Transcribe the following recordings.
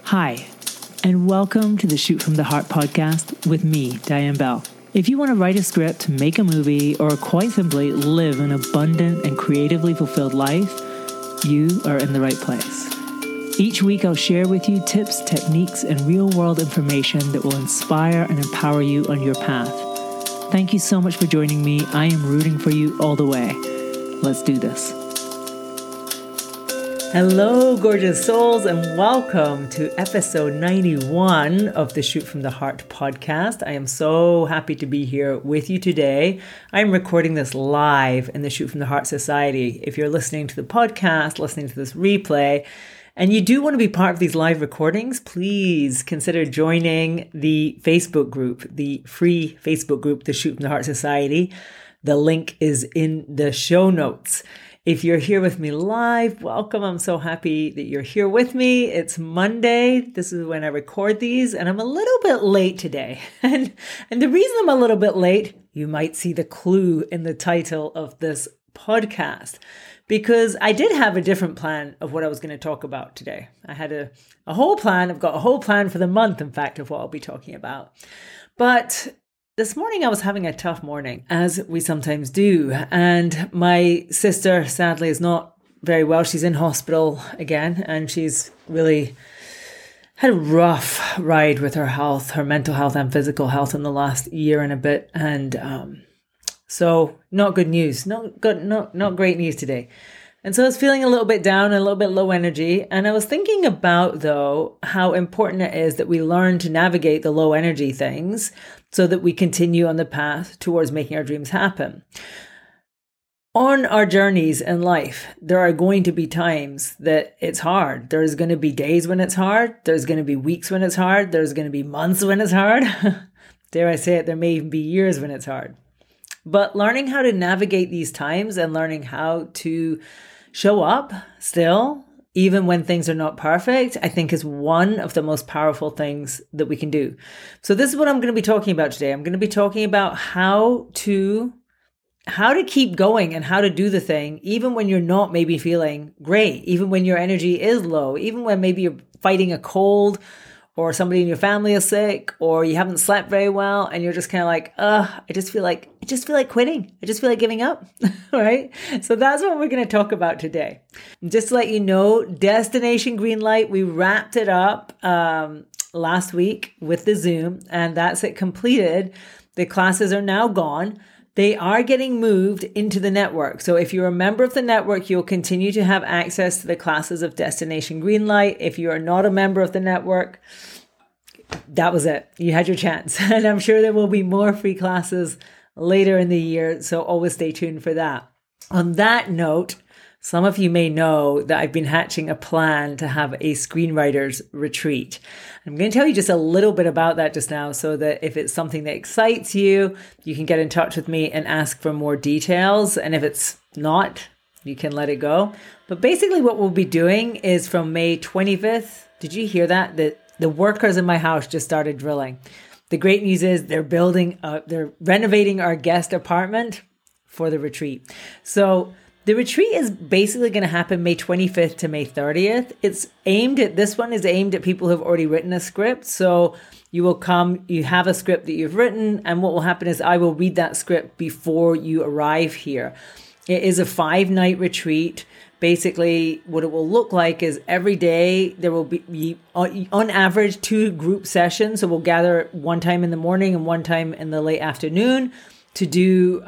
Hi, and welcome to the Shoot from the Heart podcast with me, Diane Bell. If you want to write a script, make a movie, or quite simply live an abundant and creatively fulfilled life, you are in the right place. Each week I'll share with you tips, techniques, and real-world information that will inspire and empower you on your path. Thank you so much for joining me. I am rooting for you all the way. Let's do this. Hello, gorgeous souls, and welcome to episode 91 of the Shoot from the Heart podcast. I am so happy to be here with you today. I'm recording this live in the Shoot from the Heart Society. If you're listening to the podcast, listening to this replay, and you do want to be part of these live recordings, please consider joining the Facebook group, the free Facebook group, the Shoot from the Heart Society. The link is in the show notes. If you're here with me live, welcome. I'm so happy that you're here with me. It's Monday. This is when I record these, and I'm a little bit late today. And the reason I'm a little bit late, you might see the clue in the title of this podcast, because I did have a different plan of what I was going to talk about today. I had a whole plan. I've got a whole plan for the month, in fact, of what I'll be talking about. But this morning I was having a tough morning, as we sometimes do. And my sister, sadly, is not very well. She's in hospital again, and she's really had a rough ride with her health, her mental health and physical health in the last year and a bit. And so not good news, not great news today. And so I was feeling a little bit down, a little bit low energy. And I was thinking about, though, how important it is that we learn to navigate the low energy things so that we continue on the path towards making our dreams happen. On our journeys in life, there are going to be times that it's hard. There's going to be days when it's hard. There's going to be weeks when it's hard. There's going to be months when it's hard. Dare I say it, there may even be years when it's hard. But learning how to navigate these times and learning how to show up still, even when things are not perfect, I think is one of the most powerful things that we can do. So this is what I'm going to be talking about today. I'm going to be talking about how to keep going and how to do the thing, even when you're not maybe feeling great, even when your energy is low, even when maybe you're fighting a cold, or somebody in your family is sick, or you haven't slept very well, and you're just kind of like, I just feel like quitting. I just feel like giving up, right? So that's what we're going to talk about today. Just to let you know, Destination Greenlight, we wrapped it up last week with the Zoom, and that's it completed. The classes are now gone. They are getting moved into the network. So if you're a member of the network, you'll continue to have access to the classes of Destination Greenlight. If you are not a member of the network, that was it. You had your chance. And I'm sure there will be more free classes later in the year. So always stay tuned for that. On that note, some of you may know that I've been hatching a plan to have a screenwriters retreat. I'm going to tell you just a little bit about that just now so that if it's something that excites you, you can get in touch with me and ask for more details. And if it's not, you can let it go. But basically what we'll be doing is from May 25th. Did you hear that? That the workers in my house just started drilling. The great news is they're renovating our guest apartment for the retreat. So the retreat is basically going to happen May 25th to May 30th. This one is aimed at people who have already written a script. So you will come, you have a script that you've written, and what will happen is I will read that script before you arrive here. It is a 5-night retreat. Basically, what it will look like is every day there will be on average 2 group sessions. So we'll gather one time in the morning and one time in the late afternoon to do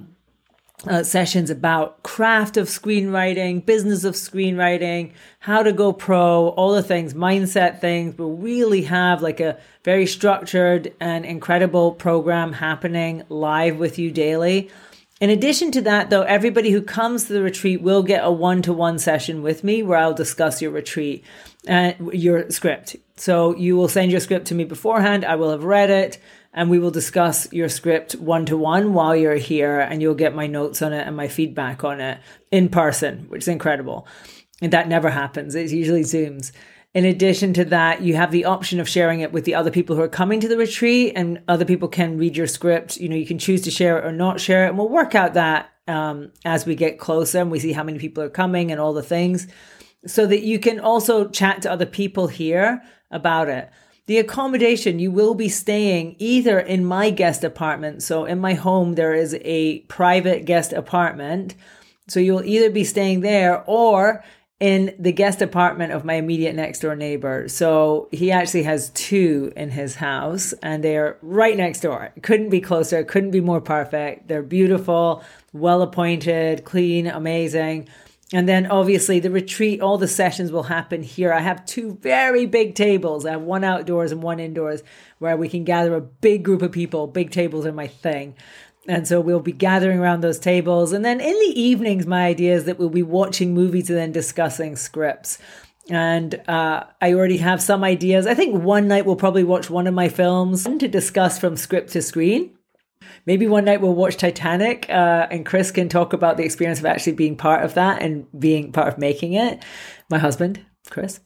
sessions about craft of screenwriting, business of screenwriting, how to go pro, all the things, mindset things. We'll really have like a very structured and incredible program happening live with you daily. In addition to that, though, everybody who comes to the retreat will get a one-to-one session with me where I'll discuss your retreat and your script. So you will send your script to me beforehand. I will have read it, and we will discuss your script one-to-one while you're here, and you'll get my notes on it and my feedback on it in person, which is incredible. And that never happens. It's usually Zooms. In addition to that, you have the option of sharing it with the other people who are coming to the retreat, and other people can read your script. You can choose to share it or not share it. And we'll work out that as we get closer and we see how many people are coming and all the things. so that you can also chat to other people here about it. The accommodation, you will be staying either in my guest apartment. So in my home, there is a private guest apartment. So you'll either be staying there or in the guest apartment of my immediate next door neighbor. So he actually has two in his house and they're right next door. It couldn't be closer. It couldn't be more perfect. They're beautiful, well appointed, clean, amazing. And then obviously the retreat, all the sessions will happen here. I have two very big tables. I have one outdoors and one indoors where we can gather a big group of people. Big tables are my thing. And so we'll be gathering around those tables. And then in the evenings, my idea is that we'll be watching movies and then discussing scripts. And I already have some ideas. I think one night we'll probably watch one of my films to discuss from script to screen. Maybe one night we'll watch Titanic and Chris can talk about the experience of actually being part of that and being part of making it. My husband, Chris.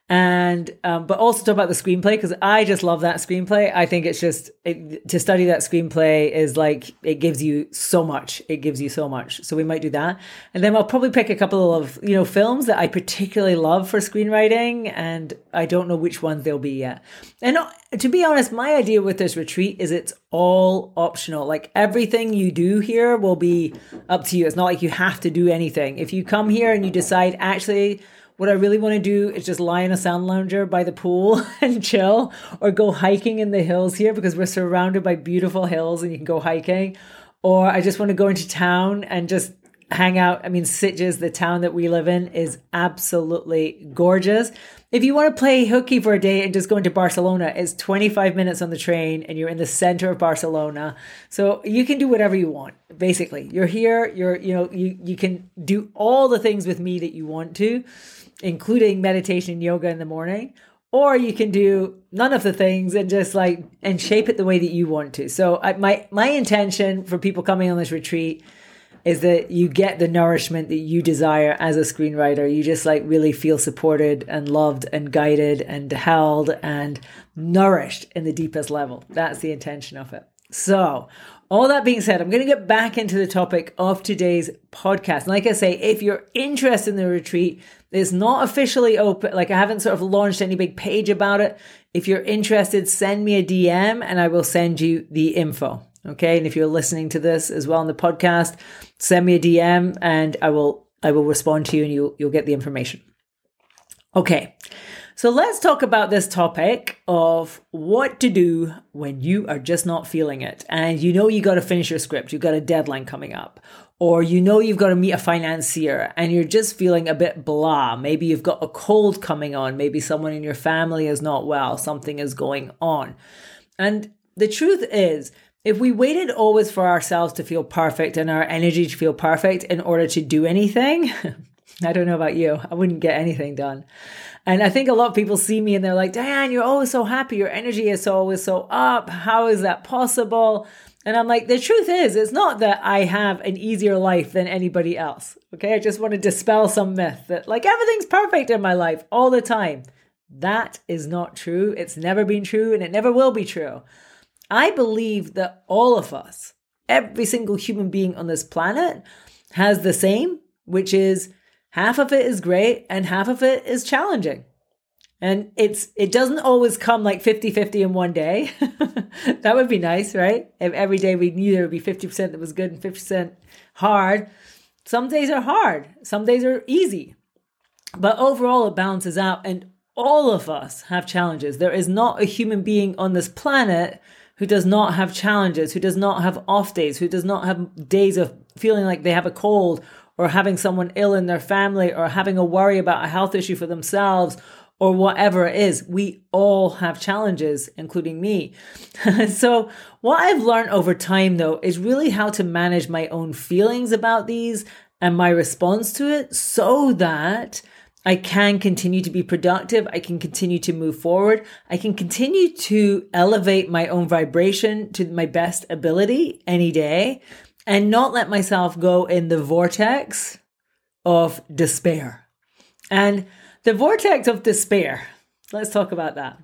And but also talk about the screenplay because I just love that screenplay. I think it's just to study that screenplay is like it gives you so much. It gives you so much. So we might do that, and then I'll probably pick a couple of films that I particularly love for screenwriting, and I don't know which ones they'll be yet. And to be honest, my idea with this retreat is it's all optional. Like everything you do here will be up to you. It's not like you have to do anything. If you come here and you decide actually, what I really want to do is just lie in a sound lounger by the pool and chill, or go hiking in the hills here because we're surrounded by beautiful hills and you can go hiking. Or I just want to go into town and just hang out. I mean, Sitges, the town that we live in, is absolutely gorgeous. If you want to play hooky for a day and just go into Barcelona, it's 25 minutes on the train and you're in the center of Barcelona. So you can do whatever you want. Basically, you're here, you can do all the things with me that you want to, including meditation and yoga in the morning, or you can do none of the things and just and shape it the way that you want to. So my intention for people coming on this retreat is that you get the nourishment that you desire as a screenwriter. You just really feel supported and loved and guided and held and nourished in the deepest level. That's the intention of it. So all that being said, I'm going to get back into the topic of today's podcast. And like I say, if you're interested in the retreat, it's not officially open. I haven't sort of launched any big page about it. If you're interested, send me a DM and I will send you the info. Okay. And if you're listening to this as well on the podcast, send me a DM and I will respond to you and you'll get the information. Okay. So let's talk about this topic of what to do when you are just not feeling it. And you got to finish your script. You've got a deadline coming up. Or you've got to meet a financier and you're just feeling a bit blah. Maybe you've got a cold coming on. Maybe someone in your family is not well. Something is going on. And the truth is, if we waited always for ourselves to feel perfect and our energy to feel perfect in order to do anything, I don't know about you, I wouldn't get anything done. And I think a lot of people see me and they're like, Diane, you're always so happy. Your energy is always so up. How is that possible? And I'm like, the truth is, it's not that I have an easier life than anybody else. Okay. I just want to dispel some myth that everything's perfect in my life all the time. That is not true. It's never been true and it never will be true. I believe that all of us, every single human being on this planet has the same, which is half of it is great and half of it is challenging. And it doesn't always come 50-50 in one day. That would be nice, right? If every day we knew there would be 50% that was good and 50% hard. Some days are hard. Some days are easy. But overall, it balances out. And all of us have challenges. There is not a human being on this planet who does not have challenges, who does not have off days, who does not have days of feeling like they have a cold or having someone ill in their family or having a worry about a health issue for themselves or whatever it is. We all have challenges, including me. So what I've learned over time, though, is really how to manage my own feelings about these and my response to it so that I can continue to be productive. I can continue to move forward. I can continue to elevate my own vibration to my best ability any day and not let myself go in the vortex of despair. And the vortex of despair, let's talk about that.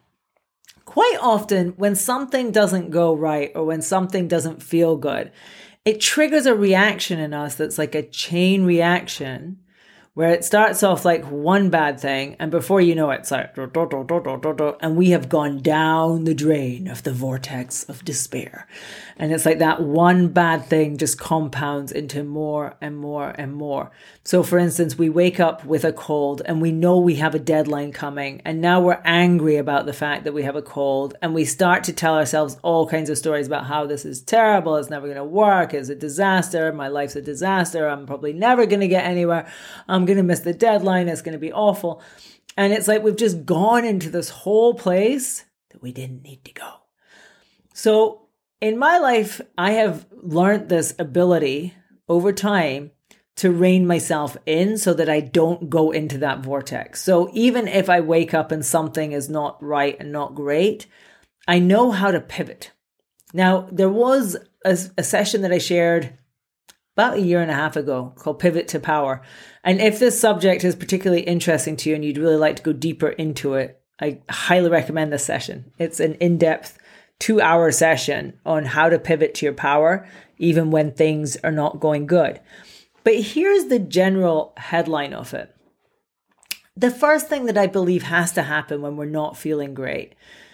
Quite often when something doesn't go right or when something doesn't feel good, it triggers a reaction in us that's like a chain reaction where it starts off like one bad thing, and before you know it, it's like, and we have gone down the drain of the vortex of despair. And it's like that one bad thing just compounds into more and more and more. So for instance, we wake up with a cold and we know we have a deadline coming, and now we're angry about the fact that we have a cold, and we start to tell ourselves all kinds of stories about how this is terrible, it's never going to work, it's a disaster, my life's a disaster, I'm probably never going to get anywhere, I'm going to miss the deadline, it's going to be awful. And it's like we've just gone into this whole place that we didn't need to go. So in my life, I have learned this ability over time to rein myself in so that I don't go into that vortex. So even if I wake up and something is not right and not great, I know how to pivot. Now, there was a session that I shared about a year and a half ago called Pivot to Power. And if this subject is particularly interesting to you and you'd really like to go deeper into it, I highly recommend this session. It's an in-depth 2-hour session on how to pivot to your power, even when things are not going good. But here's the general headline of it. The first thing that I believe has to happen when we're not feeling great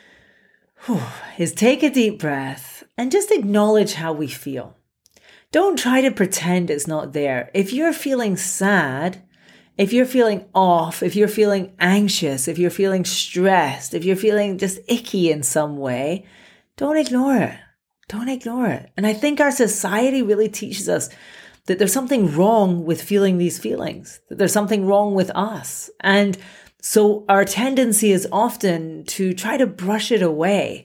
is take a deep breath and just acknowledge how we feel. Don't try to pretend it's not there. If you're feeling sad, if you're feeling off, if you're feeling anxious, if you're feeling stressed, if you're feeling just icky in some way, don't ignore it. Don't ignore it. And I think our society really teaches us that there's something wrong with feeling these feelings, that there's something wrong with us. And so our tendency is often to try to brush it away,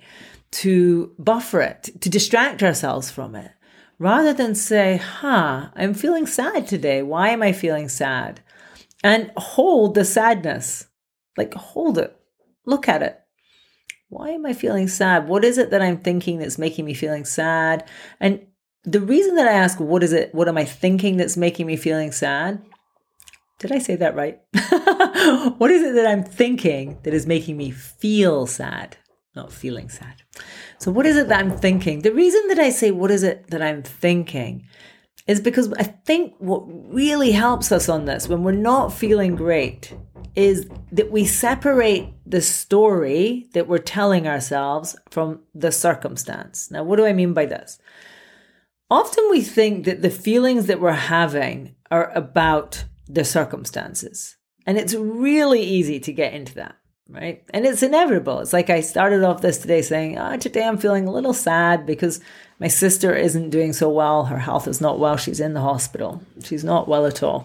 to buffer it, to distract ourselves from it, rather than say, I'm feeling sad today. Why am I feeling sad? And hold the sadness, like hold it, look at it. Why am I feeling sad? What is it that I'm thinking that's making me feeling sad? And the reason that I ask, what am I thinking that's making me feeling sad? Did I say that right? What is it that I'm thinking that is making me feel sad? Not feeling sad. So what is it that I'm thinking? The reason that I say, what is it that I'm thinking, is because I think what really helps us on this when we're not feeling great is that we separate the story that we're telling ourselves from the circumstance. Now, what do I mean by this? Often we think that the feelings that we're having are about the circumstances. And it's really easy to get into that, right? And it's inevitable. It's like I started off this today saying, today I'm feeling a little sad because my sister isn't doing so well. Her health is not well. She's in the hospital. She's not well at all.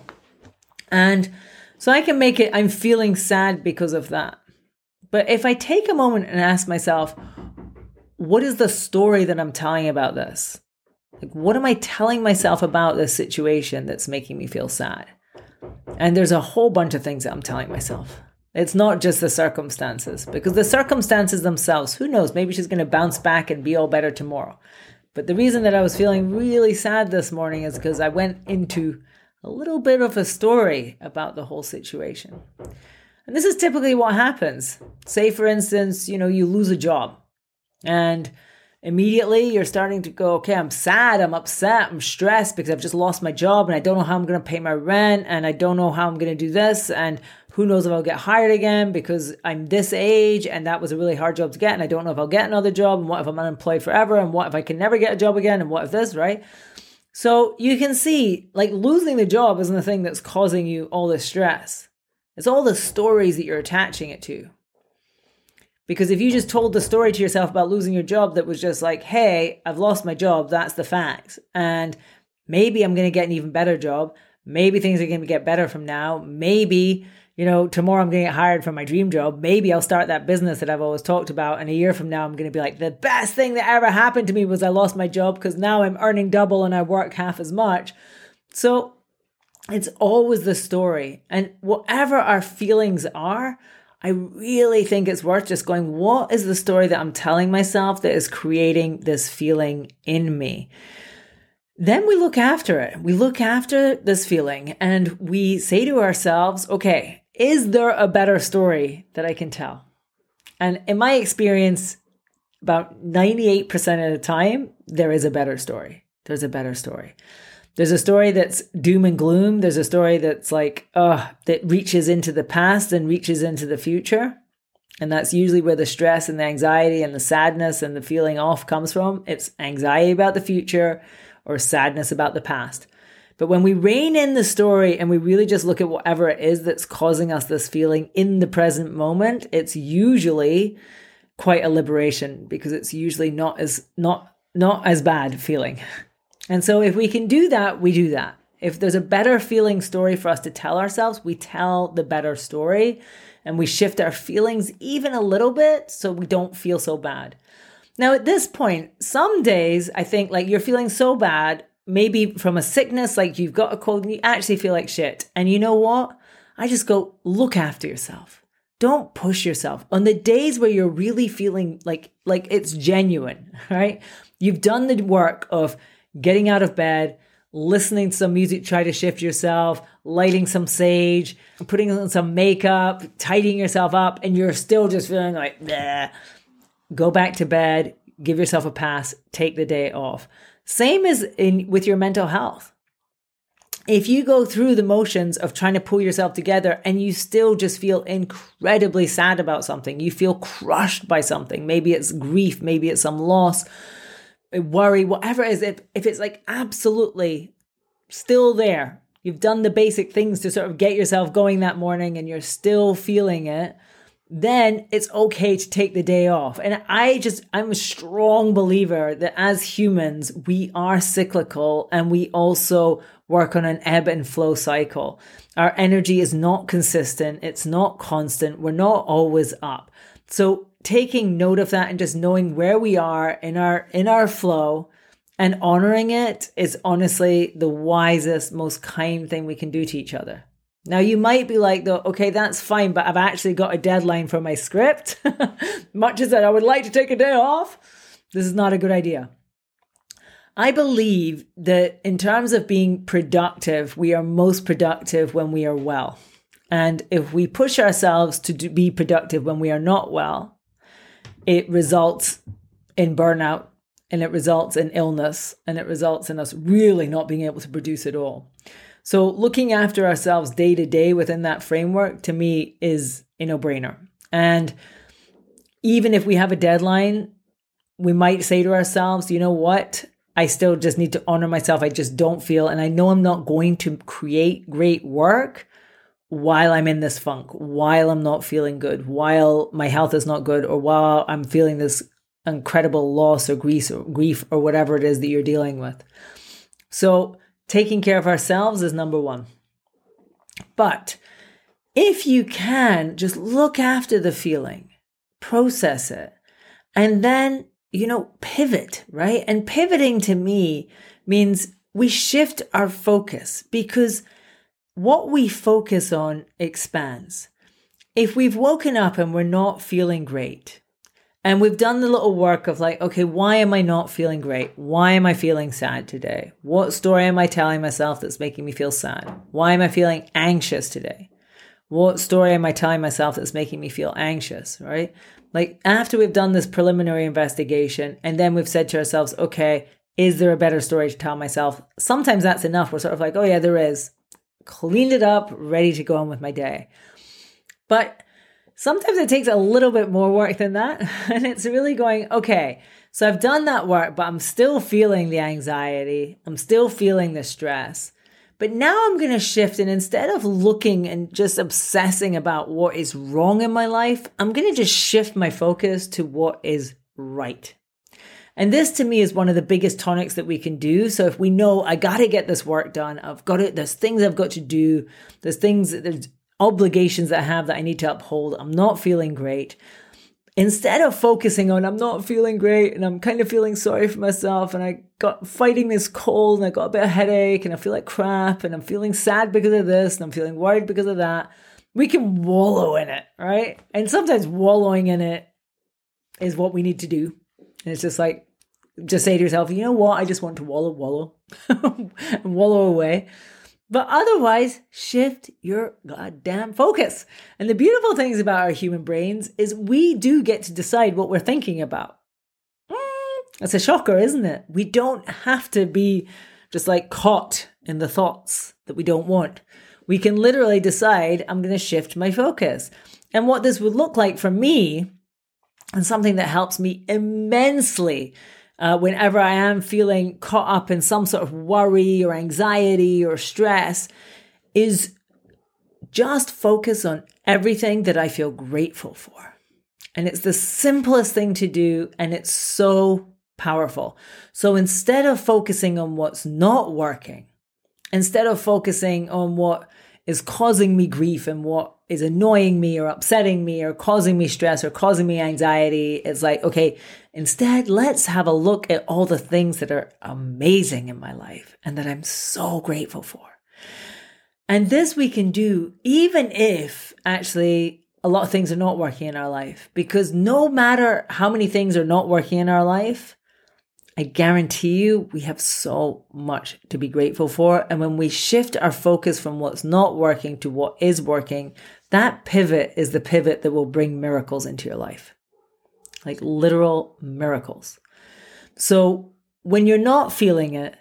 And so I can make it, I'm feeling sad because of that. But if I take a moment and ask myself, what is the story that I'm telling about this? Like, what am I telling myself about this situation that's making me feel sad? And there's a whole bunch of things that I'm telling myself. It's not just the circumstances, because the circumstances themselves, who knows, maybe she's going to bounce back and be all better tomorrow. But the reason that I was feeling really sad this morning is because I went into a little bit of a story about the whole situation. And this is typically what happens. Say, for instance, you lose a job and immediately you're starting to go, okay, I'm sad, I'm upset, I'm stressed because I've just lost my job and I don't know how I'm going to pay my rent and I don't know how I'm going to do this and who knows if I'll get hired again because I'm this age and that was a really hard job to get and I don't know if I'll get another job and what if I'm unemployed forever and what if I can never get a job again and what if this, right? So you can see, like, losing the job isn't the thing that's causing you all this stress. It's all the stories that you're attaching it to. Because if you just told the story to yourself about losing your job that was just like, hey, I've lost my job, that's the fact. And maybe I'm going to get an even better job. Maybe things are going to get better from now. Maybe, tomorrow I'm going to get hired for my dream job. Maybe I'll start that business that I've always talked about. And a year from now, I'm going to be like, the best thing that ever happened to me was I lost my job because now I'm earning double and I work half as much. So it's always the story. And whatever our feelings are, I really think it's worth just going, what is the story that I'm telling myself that is creating this feeling in me? Then we look after it. We look after this feeling and we say to ourselves, okay, is there a better story that I can tell? And in my experience, about 98% of the time, there is a better story. There's a better story. There's a story that's doom and gloom. There's a story that's like, that reaches into the past and reaches into the future. And that's usually where the stress and the anxiety and the sadness and the feeling off comes from. It's anxiety about the future or sadness about the past. But when we rein in the story and we really just look at whatever it is that's causing us this feeling in the present moment, it's usually quite a liberation, because it's usually not as bad feeling. And so if we can do that, we do that. If there's a better feeling story for us to tell ourselves, we tell the better story and we shift our feelings even a little bit so we don't feel so bad. Now, at this point, some days I think like you're feeling so bad, maybe from a sickness, like you've got a cold and you actually feel like shit. And you know what? I just go, look after yourself. Don't push yourself. On the days where you're really feeling like it's genuine, right? You've done the work of getting out of bed, listening to some music, try to shift yourself, lighting some sage, putting on some makeup, tidying yourself up, and you're still just feeling like, bleh. Go back to bed, give yourself a pass, take the day off. Same as with your mental health. If you go through the motions of trying to pull yourself together and you still just feel incredibly sad about something, you feel crushed by something, maybe it's grief, maybe it's some loss, worry, whatever it is, if it's like absolutely still there, you've done the basic things to sort of get yourself going that morning and you're still feeling it, then it's okay to take the day off. And I'm a strong believer that as humans, we are cyclical and we also work on an ebb and flow cycle. Our energy is not consistent. It's not constant. We're not always up. So taking note of that and just knowing where we are in our flow and honoring it is honestly the wisest, most kind thing we can do to each other. Now, you might be like, though, okay, that's fine, but I've actually got a deadline for my script. Much as that I would like to take a day off, this is not a good idea. I believe that in terms of being productive, we are most productive when we are well. And if we push ourselves to be productive when we are not well, it results in burnout, and it results in illness, and it results in us really not being able to produce at all. So looking after ourselves day to day within that framework, to me, is a no-brainer. And even if we have a deadline, we might say to ourselves, you know what? I still just need to honor myself. I just don't feel, and I know I'm not going to create great work while I'm in this funk, while I'm not feeling good, while my health is not good, or while I'm feeling this incredible loss or grief or whatever it is that you're dealing with. So taking care of ourselves is number one. But if you can, just look after the feeling, process it, and then, pivot, right? And pivoting to me means we shift our focus, because what we focus on expands. If we've woken up and we're not feeling great, and we've done the little work of like, okay, why am I not feeling great? Why am I feeling sad today? What story am I telling myself that's making me feel sad? Why am I feeling anxious today? What story am I telling myself that's making me feel anxious, right? Like after we've done this preliminary investigation and then we've said to ourselves, okay, is there a better story to tell myself? Sometimes that's enough. We're sort of like, oh yeah, there is. Cleaned it up, ready to go on with my day. But sometimes it takes a little bit more work than that. And it's really going, okay, so I've done that work, but I'm still feeling the anxiety. I'm still feeling the stress. But now I'm going to shift, and instead of looking and just obsessing about what is wrong in my life, I'm going to just shift my focus to what is right. And this to me is one of the biggest tonics that we can do. So if we know I got to get this work done, there's things I've got to do, there's obligations that I have that I need to uphold, I'm not feeling great. Instead of focusing on I'm not feeling great and I'm kind of feeling sorry for myself and I got fighting this cold and I got a bit of headache and I feel like crap and I'm feeling sad because of this and I'm feeling worried because of that, we can wallow in it, right? And sometimes wallowing in it is what we need to do. And it's just like, just say to yourself, you know what? I just want to wallow and wallow away. But otherwise, shift your goddamn focus. And the beautiful things about our human brains is we do get to decide what we're thinking about. That's a shocker, isn't it? We don't have to be just like caught in the thoughts that we don't want. We can literally decide, I'm going to shift my focus. And what this would look like for me, and something that helps me immensely whenever I am feeling caught up in some sort of worry or anxiety or stress, is just focus on everything that I feel grateful for. And it's the simplest thing to do, and it's so powerful. So instead of focusing on what's not working, instead of focusing on what is causing me grief and what is annoying me or upsetting me or causing me stress or causing me anxiety, it's like, okay, instead, let's have a look at all the things that are amazing in my life and that I'm so grateful for. And this we can do even if actually a lot of things are not working in our life, because no matter how many things are not working in our life, I guarantee you we have so much to be grateful for. And when we shift our focus from what's not working to what is working, that pivot is the pivot that will bring miracles into your life, like literal miracles. So when you're not feeling it,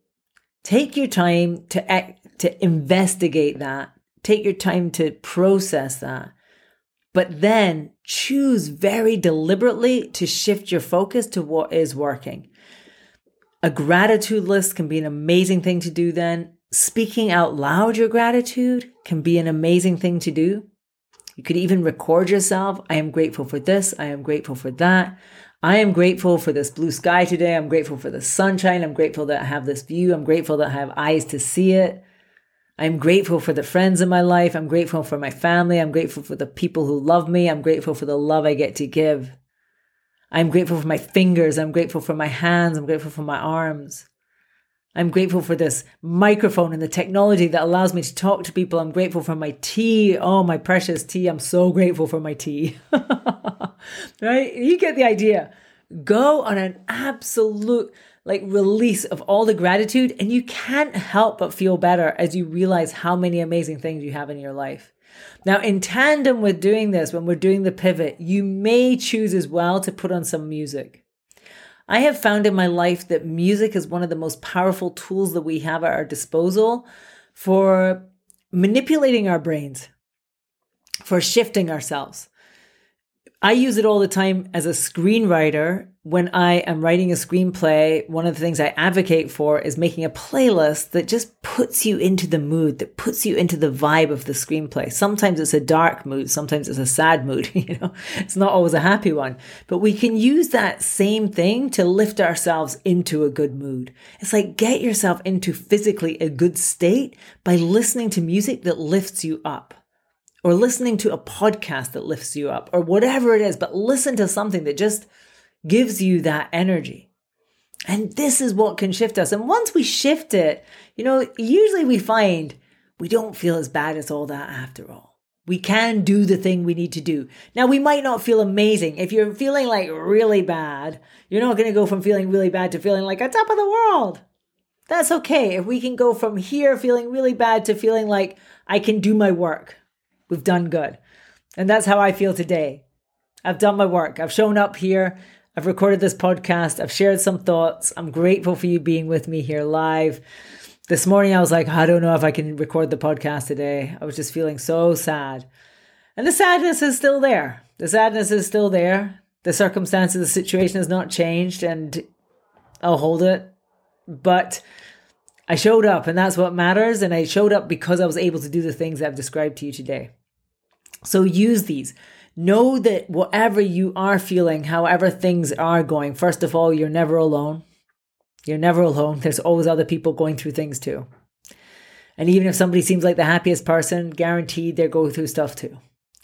take your time to investigate that. Take your time to process that. But then choose very deliberately to shift your focus to what is working. A gratitude list can be an amazing thing to do then. Speaking out loud your gratitude can be an amazing thing to do. You could even record yourself. I am grateful for this. I am grateful for that. I am grateful for this blue sky today. I'm grateful for the sunshine. I'm grateful that I have this view. I'm grateful that I have eyes to see it. I'm grateful for the friends in my life. I'm grateful for my family. I'm grateful for the people who love me. I'm grateful for the love I get to give. I'm grateful for my fingers. I'm grateful for my hands. I'm grateful for my arms. I'm grateful for this microphone and the technology that allows me to talk to people. I'm grateful for my tea. Oh, my precious tea. I'm so grateful for my tea. Right? You get the idea. Go on an absolute release of all the gratitude, and you can't help but feel better as you realize how many amazing things you have in your life. Now, in tandem with doing this, when we're doing the pivot, you may choose as well to put on some music. I have found in my life that music is one of the most powerful tools that we have at our disposal for manipulating our brains, for shifting ourselves. I use it all the time as a screenwriter. When I am writing a screenplay, one of the things I advocate for is making a playlist that just puts you into the mood, that puts you into the vibe of the screenplay. Sometimes it's a dark mood. Sometimes it's a sad mood. It's not always a happy one, but we can use that same thing to lift ourselves into a good mood. It's like get yourself into physically a good state by listening to music that lifts you up. Or listening to a podcast that lifts you up, or whatever it is, but listen to something that just gives you that energy. And this is what can shift us. And once we shift it, usually we find we don't feel as bad as all that after all. We can do the thing we need to do. Now, we might not feel amazing. If you're feeling like really bad, you're not going to go from feeling really bad to feeling like on top of the world. That's okay. If we can go from here feeling really bad to feeling like I can do my work, we've done good. And that's how I feel today. I've done my work. I've shown up here. I've recorded this podcast. I've shared some thoughts. I'm grateful for you being with me here live. This morning, I was like, I don't know if I can record the podcast today. I was just feeling so sad. And the sadness is still there. The sadness is still there. The circumstances, the situation has not changed, and I'll hold it. But I showed up, and that's what matters. And I showed up because I was able to do the things I've described to you today. So use these. Know that whatever you are feeling, however things are going, first of all, you're never alone. You're never alone. There's always other people going through things too. And even if somebody seems like the happiest person, guaranteed they're going through stuff too.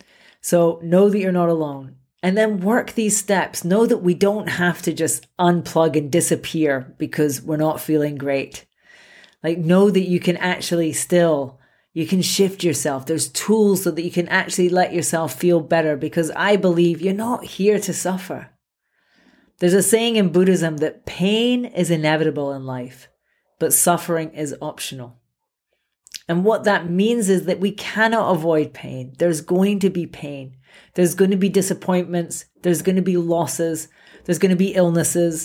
So know that you're not alone. And then work these steps. Know that we don't have to just unplug and disappear because we're not feeling great. Know that you can actually you can shift yourself. There's tools so that you can actually let yourself feel better, because I believe you're not here to suffer. There's a saying in Buddhism that pain is inevitable in life, but suffering is optional. And what that means is that we cannot avoid pain. There's going to be pain. There's going to be disappointments. There's going to be losses. There's going to be illnesses.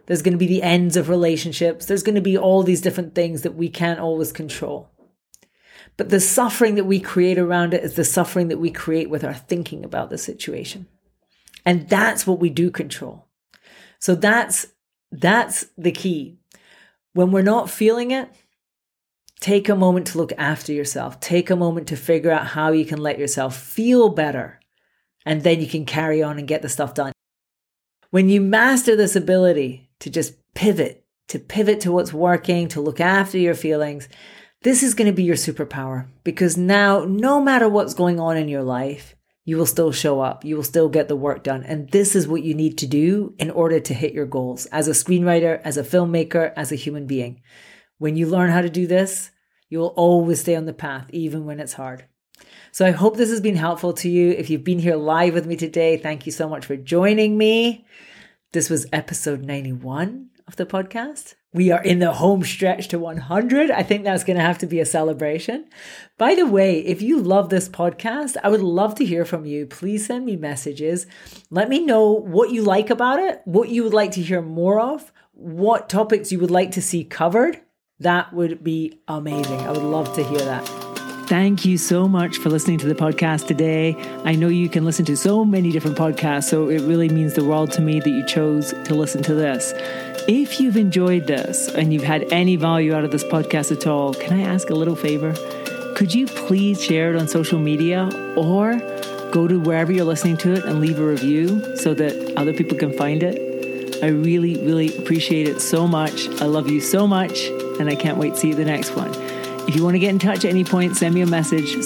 There's going to be the ends of relationships. There's going to be all these different things that we can't always control. But the suffering that we create around it is the suffering that we create with our thinking about the situation. And that's what we do control. So that's the key. When we're not feeling it, take a moment to look after yourself. Take a moment to figure out how you can let yourself feel better. And then you can carry on and get the stuff done. When you master this ability to just pivot to what's working, to look after your feelings, this is going to be your superpower. Because now, no matter what's going on in your life, you will still show up. You will still get the work done. And this is what you need to do in order to hit your goals as a screenwriter, as a filmmaker, as a human being. When you learn how to do this, you will always stay on the path, even when it's hard. So I hope this has been helpful to you. If you've been here live with me today, thank you so much for joining me. This was episode 91 of the podcast. We are in the home stretch to 100. I think that's going to have to be a celebration. By the way, if you love this podcast, I would love to hear from you. Please send me messages. Let me know what you like about it, what you would like to hear more of, what topics you would like to see covered. That would be amazing. I would love to hear that. Thank you so much for listening to the podcast today. I know you can listen to so many different podcasts, so it really means the world to me that you chose to listen to this. If you've enjoyed this and you've had any value out of this podcast at all, can I ask a little favor? Could you please share it on social media or go to wherever you're listening to it and leave a review so that other people can find it? I really, really appreciate it so much. I love you so much, and I can't wait to see you the next one. If you want to get in touch at any point, send me a message,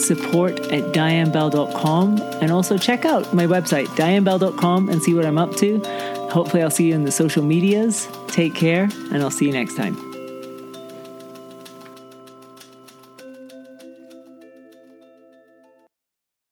support@dianebell.com. And also check out my website, dianebell.com, and see what I'm up to. Hopefully I'll see you in the social medias. Take care, and I'll see you next time.